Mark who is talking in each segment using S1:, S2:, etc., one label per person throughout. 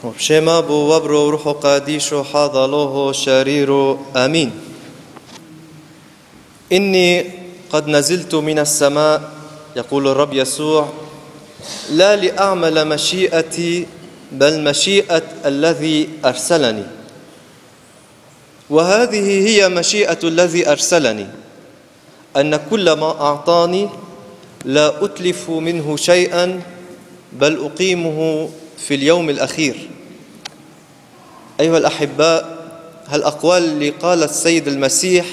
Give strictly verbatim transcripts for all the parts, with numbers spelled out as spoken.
S1: وبشما بو وبرو روحو قاديشو حاضلوه شريرو آمين. إني قد نزلت من السماء يقول الرب يسوع لا لأعمل مشيئتي بل مشيئة الذي أرسلني، وهذه هي مشيئة الذي أرسلني، أن كل ما أعطاني لا أتلف منه شيئا بل أقيمه في اليوم الأخير. أيها الأحباء، هالأقوال اللي قال السيد المسيح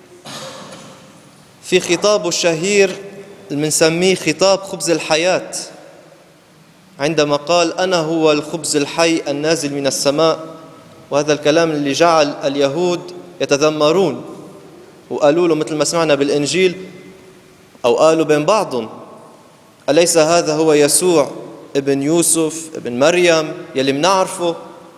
S1: في خطابه الشهير اللي بنسميه خطاب خبز الحياة، عندما قال أنا هو الخبز الحي النازل من السماء، وهذا الكلام اللي جعل اليهود يتذمرون وقالوا له مثل ما سمعنا بالإنجيل، أو قالوا بين بعضهم أليس هذا هو يسوع ابن يوسف ابن مريم يلي منعرفه؟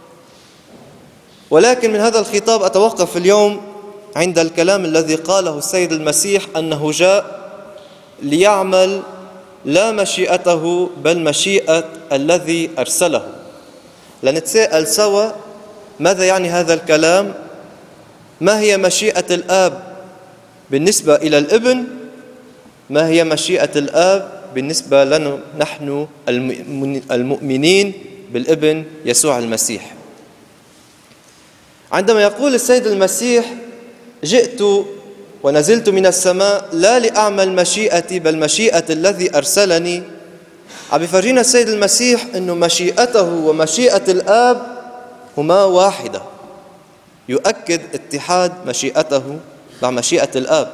S1: ولكن من هذا الخطاب أتوقف اليوم عند الكلام الذي قاله السيد المسيح أنه جاء ليعمل لا مشيئته بل مشيئة الذي أرسله. لنتساءل سوا ماذا يعني هذا الكلام؟ ما هي مشيئة الآب بالنسبة إلى الابن؟ ما هي مشيئة الآب بالنسبة لنا نحن المؤمنين بالابن يسوع المسيح؟ عندما يقول السيد المسيح جئت ونزلت من السماء لا لأعمل مشيئتي بل مشيئة الذي أرسلني، عم بيفرجينا السيد المسيح أنه مشيئته ومشيئة الآب هما واحدة، يؤكد اتحاد مشيئته مع مشيئة الآب.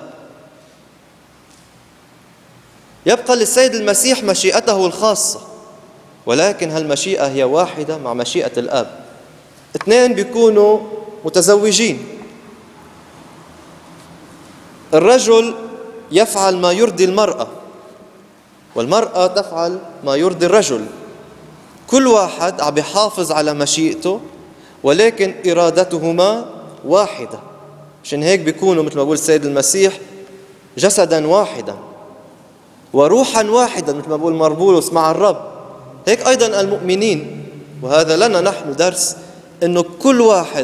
S1: يبقى للسيد المسيح مشيئته الخاصة، ولكن هالمشيئة هي واحدة مع مشيئة الآب. اثنين بيكونوا متزوجين، الرجل يفعل ما يرضي المرأة والمرأة تفعل ما يرضي الرجل، كل واحد عم يحافظ على مشيئته ولكن إرادتهما واحدة. عشان هيك بيكونوا مثل ما بقول السيد المسيح جسدا واحدا وروحا واحدا، مثل ما بقول مربولوس مع الرب. هيك أيضا المؤمنين، وهذا لنا نحن درس، أنه كل واحد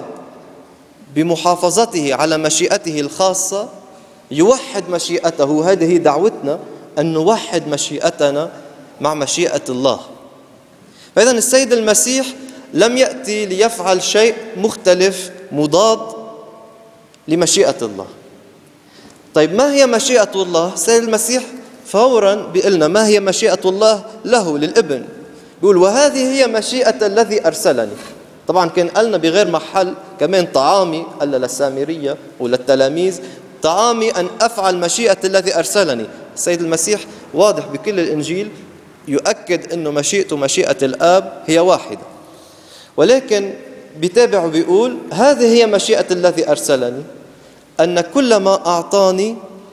S1: بمحافظته على مشيئته الخاصة يوحد مشيئته. هذه هي دعوتنا، أن نوحد مشيئتنا مع مشيئة الله. فإذا السيد المسيح لم يأتي ليفعل شيء مختلف مضاد لمشيئة الله. طيب ما هي مشيئة الله؟ السيد المسيح فورا بيقلنا ما هي مشيئة الله له للابن. بيقول وهذه هي مشيئة الذي أرسلني. طبعا كان قالنا بغير محل كمان طعامي، قال للسامرية وللتلاميذ طعامي أن أفعل مشيئة الذي أرسلني. السيد المسيح واضح بكل الإنجيل يؤكد أنه مشيئته مشيئة الآب هي واحدة، ولكن بيتابع بيقول هذه هي مشيئة الذي أرسلني، أن كل ما أعطاني،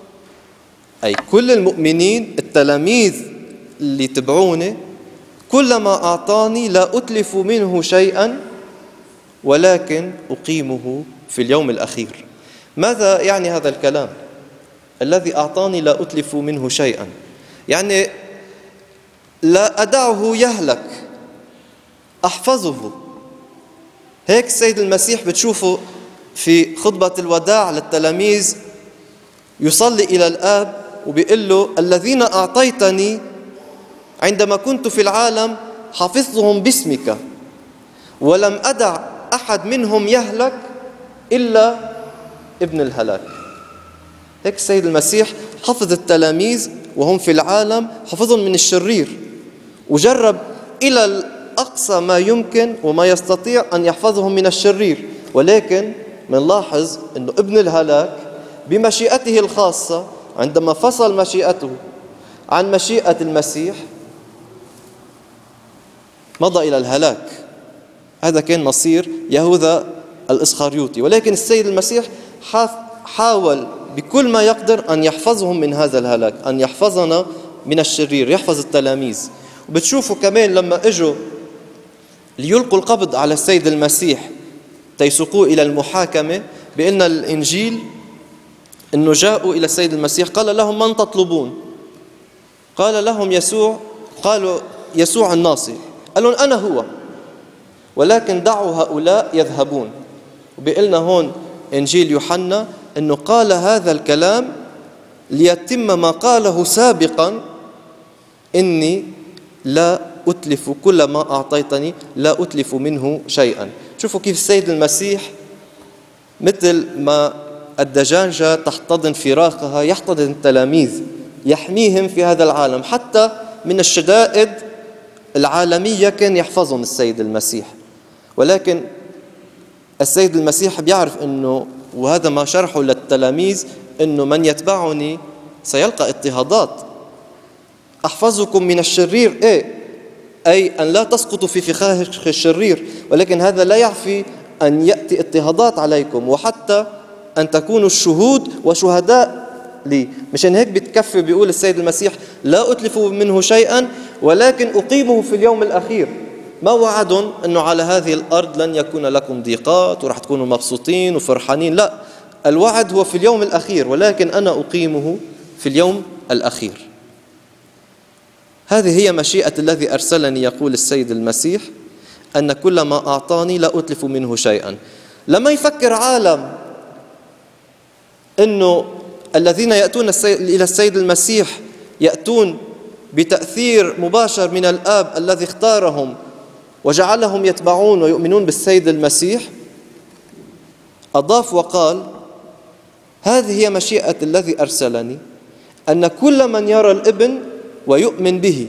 S1: أي كل المؤمنين التلاميذ اللي تبعوني، كل ما أعطاني لا أتلف منه شيئا ولكن أقيمه في اليوم الأخير. ماذا يعني هذا الكلام؟ الذي أعطاني لا أتلف منه شيئا، يعني لا أدعه يهلك، أحفظه. هيك السيد المسيح بتشوفه في خطبة الوداع للتلاميذ يصلي إلى الآب وبيقول له الذين أعطيتني عندما كنت في العالم حفظتهم باسمك ولم أدع أحد منهم يهلك إلا ابن الهلاك. هيك السيد المسيح حفظ التلاميذ وهم في العالم، حفظهم من الشرير، وجرب إلى الأقصى ما يمكن وما يستطيع أن يحفظهم من الشرير. ولكن منلاحظ أنه ابن الهلاك بمشيئته الخاصة عندما فصل مشيئته عن مشيئة المسيح مضى إلى الهلاك. هذا كان مصير يهوذا الإسخريوطي، ولكن السيد المسيح حاول بكل ما يقدر أن يحفظهم من هذا الهلاك، أن يحفظنا من الشرير، يحفظ التلاميذ. وبتشوفوا كمان لما اجوا ليلقوا القبض على السيد المسيح تيسقوه إلى المحاكمة، بأن الإنجيل أنه جاءوا إلى السيد المسيح قال لهم من تطلبون؟ قال لهم يسوع، قالوا يسوع الناصري. قال لهم أنا هو. ولكن دعوا هؤلاء يذهبون. وبيقلنا هون إنجيل يوحنا أنه قال هذا الكلام ليتم ما قاله سابقا: إني لا أتلف كل ما أعطيتني، لا أتلف منه شيئا. شوفوا كيف السيد المسيح مثل ما الدجاجة تحتضن فراخها يحتضن التلاميذ، يحميهم في هذا العالم، حتى من الشدائد العالمية كان يحفظهم السيد المسيح. ولكن السيد المسيح بيعرف أنه، وهذا ما شرحه للتلاميذ، أنه من يتبعني سيلقى اضطهادات. أحفظكم من الشرير، إيه؟ أي أن لا تسقطوا في فخاخ الشرير، ولكن هذا لا يعفي أن يأتي اضطهادات عليكم، وحتى أن تكونوا الشهود وشهداء لي. مشان هيك بتكفي بيقول السيد المسيح: لا أتلف منه شيئا ولكن أقيمه في اليوم الأخير. ما وعدهم أنه على هذه الأرض لن يكون لكم ضيقات ورح تكونوا مبسوطين وفرحانين، لا، الوعد هو في اليوم الأخير، ولكن أنا أقيمه في اليوم الأخير. هذه هي مشيئة الذي أرسلني، يقول السيد المسيح، أن كل ما أعطاني لا أتلف منه شيئا. لما يفكر عالم أنه الذين يأتون إلى السيد المسيح يأتون بتأثير مباشر من الآب الذي اختارهم وجعلهم يتبعون ويؤمنون بالسيد المسيح، أضاف وقال: هذه هي مشيئة الذي أرسلني، أن كل من يرى الابن ويؤمن به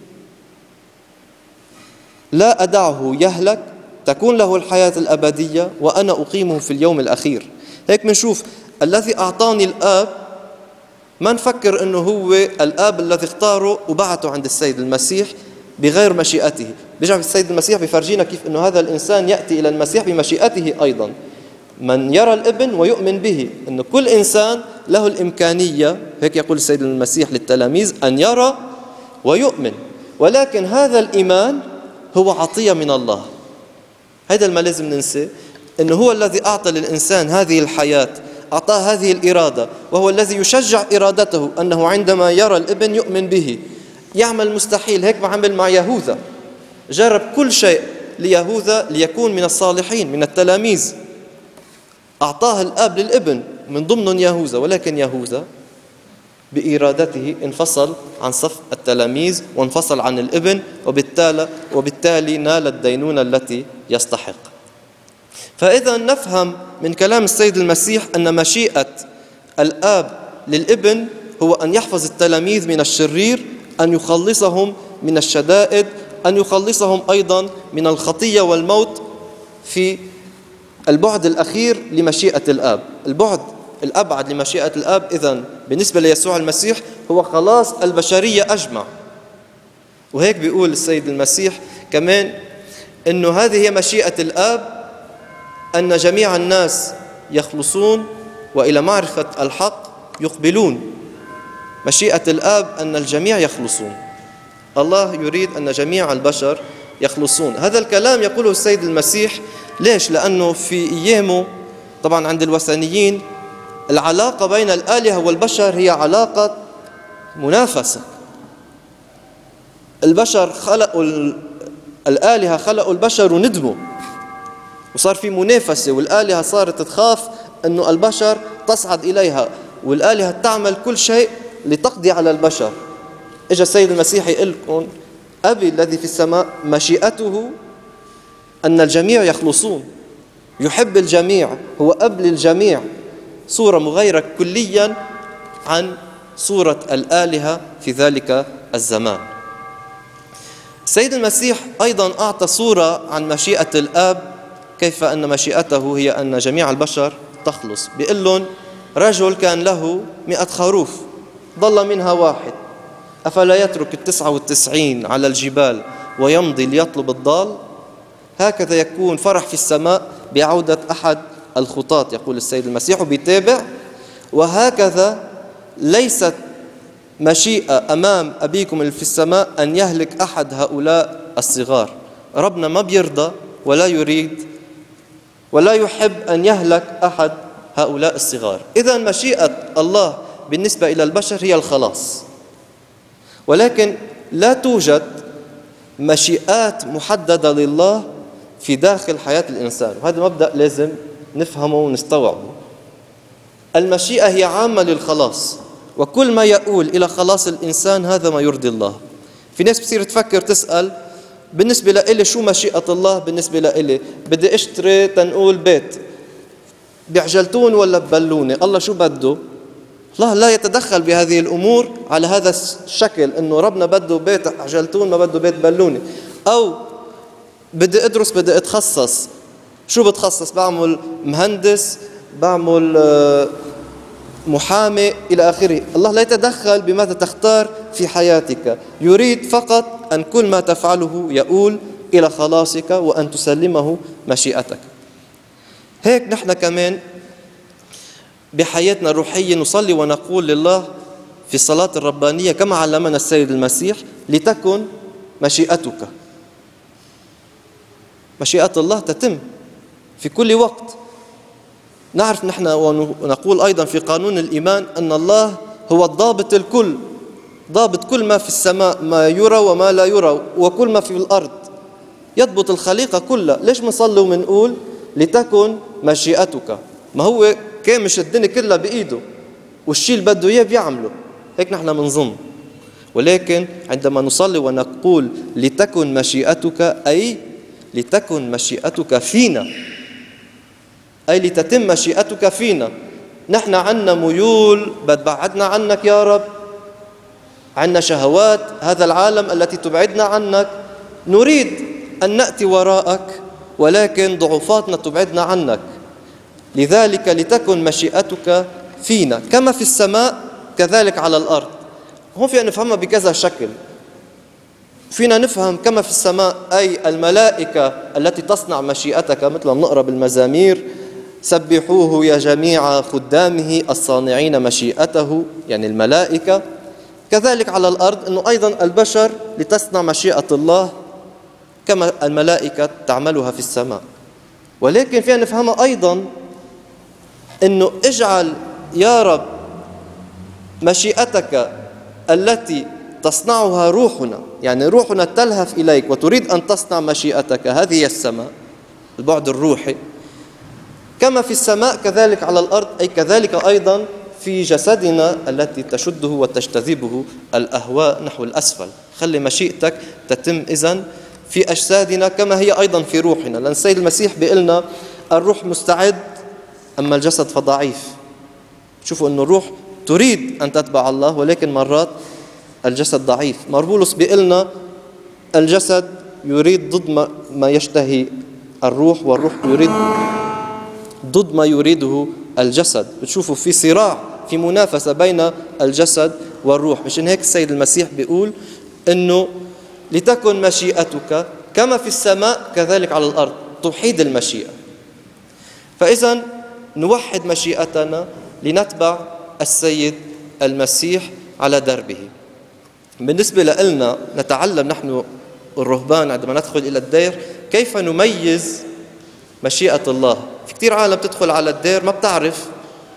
S1: لا أدعه يهلك، تكون له الحياة الأبدية، وأنا أقيمه في اليوم الأخير. هيك منشوف الذي أعطاني الآب، ما نفكر أنه هو الآب الذي اختاره وبعته عند السيد المسيح بغير مشيئته. بيجي السيد المسيح بيفرجينا كيف أنه هذا الإنسان يأتي إلى المسيح بمشيئته أيضا. من يرى الابن ويؤمن به، أن كل إنسان له الإمكانية، هيك يقول السيد المسيح للتلاميذ، أن يرى ويؤمن. ولكن هذا الإيمان هو عطية من الله. هذا ما لازم ننسى، أنه هو الذي أعطى للإنسان هذه الحياة، أعطاه هذه الإرادة، وهو الذي يشجع إرادته أنه عندما يرى الابن يؤمن به، يعمل مستحيل. هيك ما عمل مع يهوذا، جرب كل شيء ليهوذا ليكون من الصالحين من التلاميذ، أعطاه الآب للابن من ضمن يهوذا، ولكن يهوذا بإرادته انفصل عن صف التلاميذ وانفصل عن الابن، وبالتالي وبالتالي نال الدينونة التي يستحق. فإذا نفهم من كلام السيد المسيح أن مشيئة الآب للابن هو أن يحفظ التلاميذ من الشرير، أن يخلصهم من الشدائد، أن يخلصهم أيضا من الخطية والموت في البعد الأخير لمشيئة الآب. البعد الأبعد لمشيئة الآب إذن بالنسبة ليسوع المسيح هو خلاص البشرية أجمع. وهيك بيقول السيد المسيح كمان أنه هذه هي مشيئة الآب، أن جميع الناس يخلصون وإلى معرفة الحق يقبلون. مشيئة الآب أن الجميع يخلصون. الله يريد أن جميع البشر يخلصون. هذا الكلام يقوله السيد المسيح. ليش؟ لأنه في أيامه طبعا عند الوثنيين العلاقة بين الآلهة والبشر هي علاقة منافسة. البشر خلقوا الآلهة، خلقوا البشر وندموا، وصار في منافسة، والآلهة صارت تخاف أنه البشر تصعد إليها، والآلهة تعمل كل شيء لتقضي على البشر. إجا السيد المسيح يقول لكم: أبي الذي في السماء مشيئته أن الجميع يخلصون، يحب الجميع، هو أب للجميع. صورة مغايرة كليا عن صورة الآلهة في ذلك الزمان. السيد المسيح أيضا أعطى صورة عن مشيئة الآب، كيف أن مشيئته هي أن جميع البشر تخلص. بيقول لهم: رجل كان له مئة خروف ضل منها واحد، أفلا يترك التسعة والتسعين على الجبال ويمضي ليطلب الضال؟ هكذا يكون فرح في السماء بعودة أحد الخطاة، يقول السيد المسيح، وبيتابع: وهكذا ليست مشيئة أمام أبيكم اللي في السماء أن يهلك أحد هؤلاء الصغار. ربنا ما بيرضى ولا يريد ولا يحب أن يهلك أحد هؤلاء الصغار. إذا مشيئة الله بالنسبة إلى البشر هي الخلاص، ولكن لا توجد مشيئات محددة لله في داخل حياة الإنسان، وهذا مبدأ لازم نفهمه ونستوعبه. المشيئة هي عامة للخلاص، وكل ما يؤول إلى خلاص الإنسان هذا ما يرضي الله. في ناس بتصير تفكر تسأل بالنسبة لإلي شو مشيئة الله؟ بالنسبة لإلي بدي اشتري تنقول بيت، بعجلتون ولا ببلوني؟ الله شو بده؟ الله لا يتدخل بهذه الأمور على هذا الشكل، إنه ربنا بده بيت عجلتون ما بده بيت بلوني. أو بدي أدرس، بدي أتخصص، شو بتخصص؟ بعمل مهندس، بعمل محامي إلى آخره. الله لا يتدخل بماذا تختار في حياتك، يريد فقط أن كل ما تفعله يؤول إلى خلاصك وأن تسلمه مشيئتك. هيك نحن كمان بحياتنا الروحية نصلي ونقول لله في الصلاة الربانية كما علمنا السيد المسيح: لتكن مشيئتك. مشيئة الله تتم في كل وقت. نعرف نحن ونقول أيضا في قانون الإيمان أن الله هو الضابط الكل، ضابط كل ما في السماء، ما يرى وما لا يرى، وكل ما في الأرض، يضبط الخليقة كلها. ليش منصلي ومنقول لتكن مشيئتك؟ ما هو كامش الدنيا كلها بإيده، والشيء اللي بده إياه بيعمله. هيك نحن منظن. ولكن عندما نصلي ونقول لتكن مشيئتك، أي لتكن مشيئتك فينا، أي لتتم مشيئتك فينا. نحن عنا ميول بتبعدنا عنك يا رب، عنا شهوات هذا العالم التي تبعدنا عنك، نريد أن نأتي وراءك، ولكن ضعفاتنا تبعدنا عنك. لذلك لتكن مشيئتك فينا كما في السماء كذلك على الأرض. هون فينا نفهمها بكذا شكل. فينا نفهم كما في السماء أي الملائكة التي تصنع مشيئتك، مثل ما نقرأ بالمزامير: سبحوه يا جميع خدامه الصانعين مشيئته، يعني الملائكة. كذلك على الأرض أنه أيضا البشر لتصنع مشيئة الله كما الملائكة تعملها في السماء. ولكن فينا نفهمها أيضا أنه اجعل يا رب مشيئتك التي تصنعها روحنا، يعني روحنا تلهف إليك وتريد أن تصنع مشيئتك، هذه هي السماء، البعد الروحي. كما في السماء كذلك على الأرض، أي كذلك أيضا في جسدنا التي تشده وتجتذبه الأهواء نحو الأسفل. خلي مشيئتك تتم إذن في أجسادنا كما هي أيضا في روحنا، لأن السيد المسيح بيقلنا الروح مستعد أما الجسد فضعيف. شوفوا أنه الروح تريد أن تتبع الله، ولكن مرات الجسد ضعيف. مربولس بيقلنا الجسد يريد ضد ما يشتهي الروح، والروح يريد ضد ما يريده الجسد. بتشوفوا في صراع، في منافسة بين الجسد والروح. مشان هيك السيد المسيح بيقول إنه لتكن مشيئتك كما في السماء كذلك على الأرض، توحيد المشيئة. فإذا نوحد مشيئتنا لنتبع السيد المسيح على دربه. بالنسبة لنا نتعلم نحن الرهبان عندما ندخل إلى الدير كيف نميز مشيئة الله. في كتير عالم تدخل على الدير ما بتعرف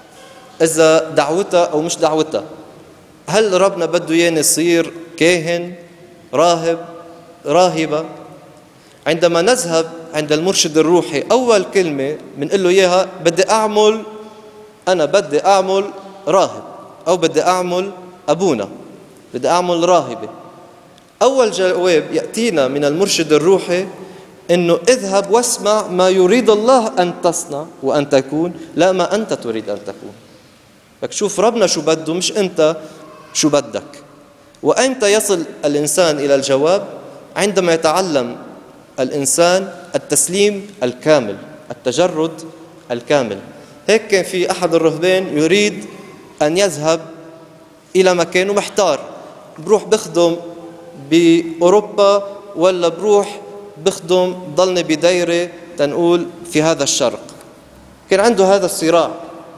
S1: إذا دعوتها أو مش دعوتها. هل ربنا بده ياني يصير كاهن، راهب، راهبة؟ عندما نذهب عند المرشد الروحي أول كلمة بنقول له إياها: بدي أعمل، أنا بدي أعمل راهب، أو بدي أعمل أبونا، بدي أعمل راهبة. أول جواب يأتينا من المرشد الروحي إنه اذهب واسمع ما يريد الله أن تصنع وأن تكون، لا ما أنت تريد أن تكون. بدك شوف ربنا شو بده، مش أنت شو بدك. وأيمتى يصل الإنسان إلى الجواب؟ عندما يتعلم الإنسان التسليم الكامل، التجرد الكامل. هيك كان في أحد الرهبان يريد أن يذهب إلى مكان ومحتار، بروح بخدم بأوروبا ولا بروح بخدم ضلني بدايرة تنقول في هذا الشرق. كان عنده هذا الصراع.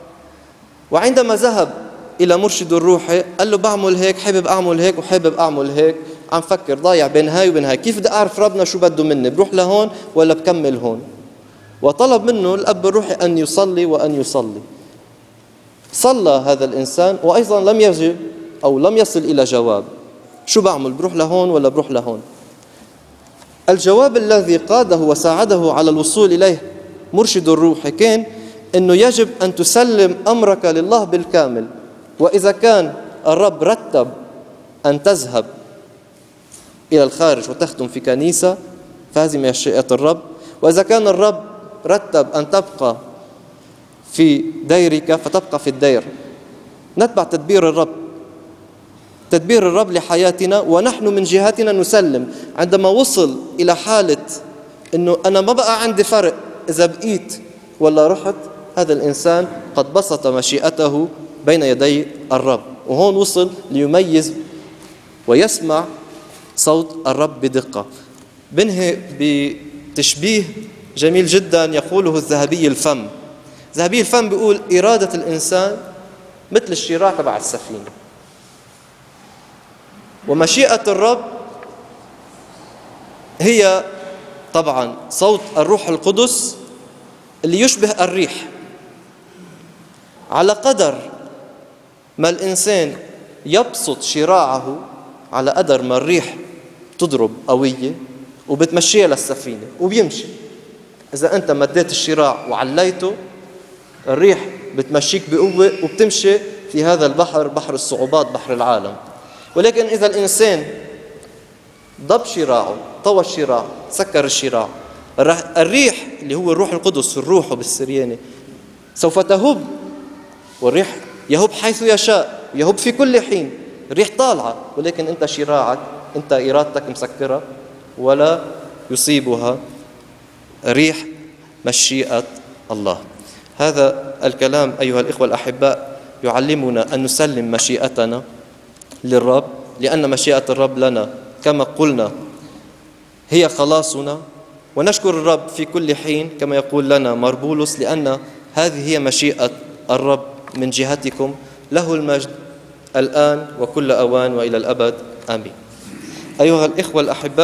S1: وعندما ذهب إلى مرشد الروحي قال له: بعمل هيك، حابب أعمل هيك وحابب أعمل هيك، عم فكر ضايع بين هاي وبين هاي، كيف بدي أعرف ربنا شو بده مني؟ بروح لهون ولا بكمل هون؟ وطلب منه الأب الروحي أن يصلي وأن يصلي. صلى هذا الإنسان وأيضا لم يجب أو لم يصل إلى جواب. شو بعمل؟ بروح لهون ولا بروح لهون؟ الجواب الذي قاده وساعده على الوصول إليه مرشد الروح كان أنه يجب أن تسلم أمرك لله بالكامل. وإذا كان الرب رتب أن تذهب إلى الخارج وتخدم في كنيسة فهذه مشيئة الرب، وإذا كان الرب رتب أن تبقى في ديرك فتبقى في الدير. نتبع تدبير الرب، تدبير الرب لحياتنا، ونحن من جهتنا نسلم. عندما وصل إلى حالة أنه أنا ما بقى عندي فرق إذا بقيت ولا رحت، هذا الإنسان قد بسط مشيئته بين يدي الرب، وهون وصل ليميز ويسمع صوت الرب بدقة. بنهي بتشبيه جميل جدا يقوله الذهبي الفم. ذهبي الفم بيقول إرادة الإنسان مثل الشراع تبع السفينة، ومشيئة الرب هي طبعا صوت الروح القدس اللي يشبه الريح. على قدر ما الإنسان يبسط شراعه على قدر ما الريح تضرب قوية وبتمشيها للسفينة وبيمشي. إذا أنت مديت الشراع وعليته، الريح بتمشيك بقوة وبتمشي في هذا البحر، بحر الصعوبات، بحر العالم. ولكن إذا الإنسان ضب شراعه، طوى الشراع، سكر الشراع، الريح اللي هو الروح القدس، الروح بالسرياني، سوف تهب. والريح يهب حيث يشاء، يهب في كل حين. الريح طالعة، ولكن أنت شراعك، أنت إرادتك مسكرة ولا يصيبها ريح مشيئة الله. هذا الكلام أيها الإخوة الأحباء يعلمنا أن نسلم مشيئتنا للرب، لأن مشيئة الرب لنا كما قلنا هي خلاصنا. ونشكر الرب في كل حين كما يقول لنا مربولس، لأن هذه هي مشيئة الرب من جهتكم. له المجد الآن وكل أوان وإلى الأبد، آمين. أيها الإخوة الأحباء،